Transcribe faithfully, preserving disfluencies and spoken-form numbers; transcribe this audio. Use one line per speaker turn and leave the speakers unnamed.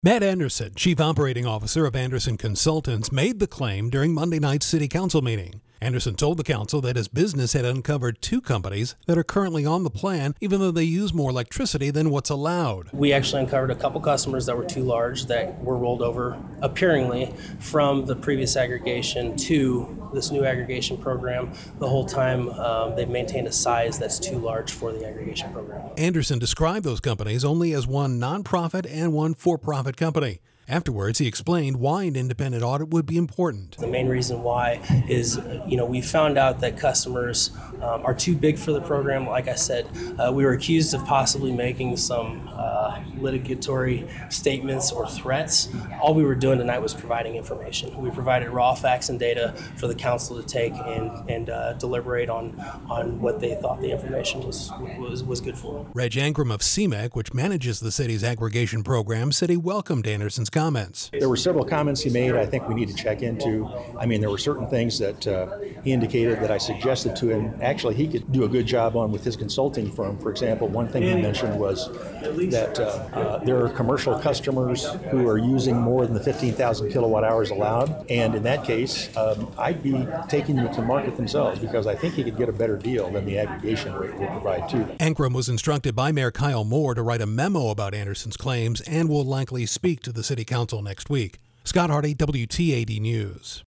Matt Anderson, Chief Operating Officer of Anderson Consultants, made the claim during Monday night's City Council meeting. Anderson told the council that his business had uncovered two companies that are currently on the plan, even though they use more electricity than what's allowed.
We actually uncovered a couple customers that were too large that were rolled over, appearingly, from the previous aggregation to this new aggregation program. The whole time, um, they've maintained a size that's too large for the aggregation program.
Anderson described those companies only as one nonprofit and one for-profit company. Afterwards, he explained why an independent audit would be important.
The main reason why is, you know, we found out that customers um, are too big for the program. Like I said, uh, we were accused of possibly making some uh, litigatory statements or threats. All we were doing tonight was providing information. We provided raw facts and data for the council to take and, and uh, deliberate on, on what they thought the information was, was, was good for.
Reg Angram of C M E C, which manages the city's aggregation program, said he welcomed Anderson's comments.
There were several comments he made I think we need to check into. I mean, there were certain things that uh, he indicated that I suggested to him. Actually, he could do a good job on with his consulting firm. For example, one thing he mentioned was that uh, uh, there are commercial customers who are using more than the fifteen thousand kilowatt hours allowed. And in that case, um, I'd be taking them to market themselves because I think he could get a better deal than the aggregation rate will provide to them.
Angram was instructed by Mayor Kyle Moore to write a memo about Anderson's claims and will likely speak to the City Council next week. Scott Hardy, W T A D News.